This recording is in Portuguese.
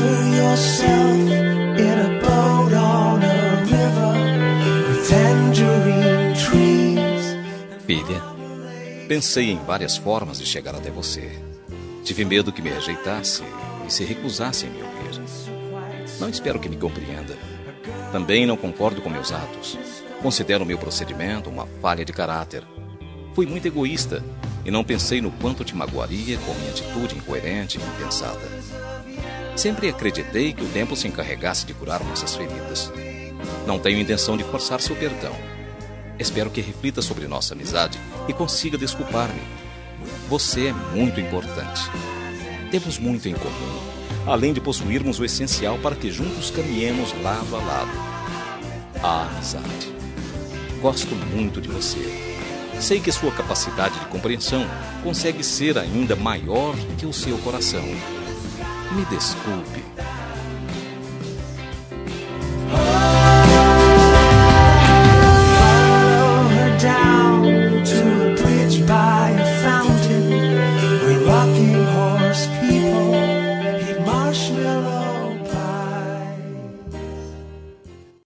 Picture yourself in a boat on a river with tangerine trees. Filha, pensei em várias formas de chegar até você. Tive medo que me rejeitasse e se recusasse em me ouvir. Não espero que me compreenda. Também não concordo com meus atos. Considero meu procedimento uma falha de caráter. Fui muito egoísta e não pensei no quanto te magoaria com minha atitude incoerente e impensada. Sempre acreditei que o tempo se encarregasse de curar nossas feridas. Não tenho intenção de forçar seu perdão. Espero que reflita sobre nossa amizade e consiga desculpar-me. Você é muito importante. Temos muito em comum, além de possuirmos o essencial para que juntos caminhemos lado a lado. A amizade. Gosto muito de você. Sei que sua capacidade de compreensão consegue ser ainda maior que o seu coração. Me desculpe.